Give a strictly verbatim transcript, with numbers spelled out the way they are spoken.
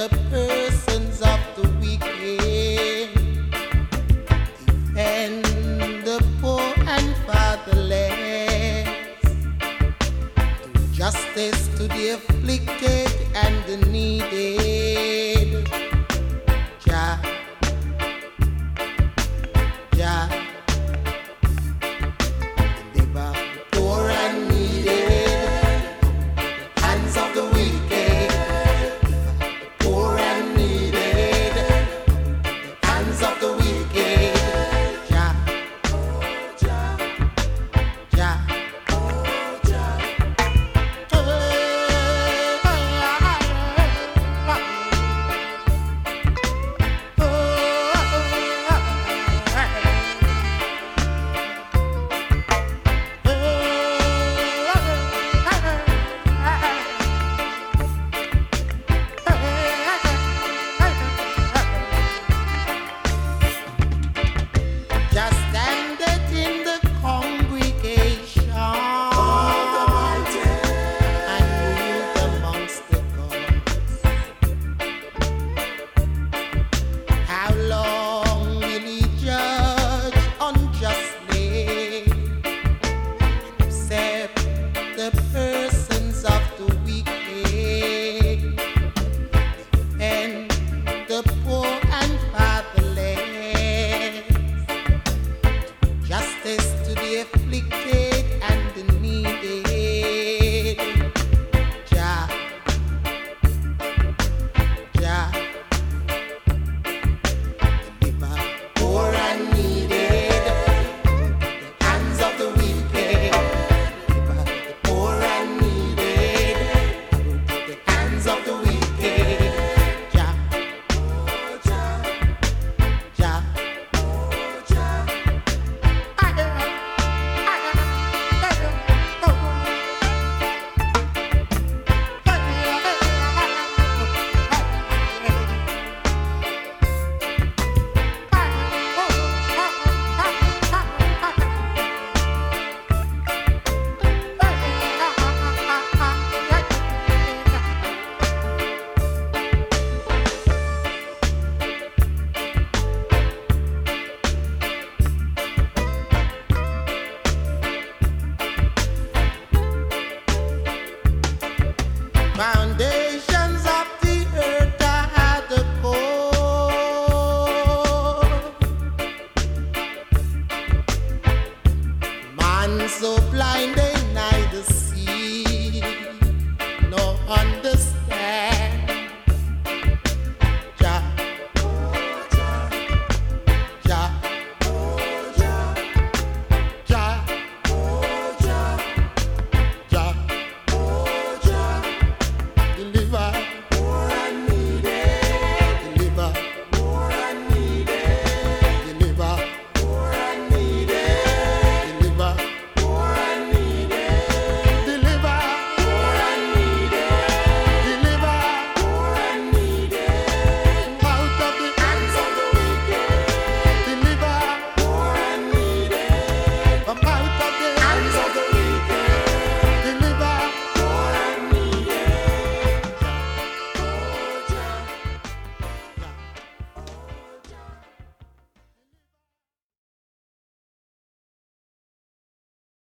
the persons of the wicked, defend the poor and fatherless, do justice to the afflicted and the needed. Jah, Jah, deliver the poor and needed, hands of the wicked, the poor and needed, hands of the wicked. Jah, Jah, Jah, Jah. Just standeth in the congregation and ruled amongst the gods. How long will he judge unjustly and accept the persons of the wicked and the poor and fatherless? Justice to the afflicted and the needed. Jah, Jah, deliver poor and needed, hands of the wicked. Deliver the poor and needed, the hands of the wicked. Jah, Jah, Jah, Jah. Foundation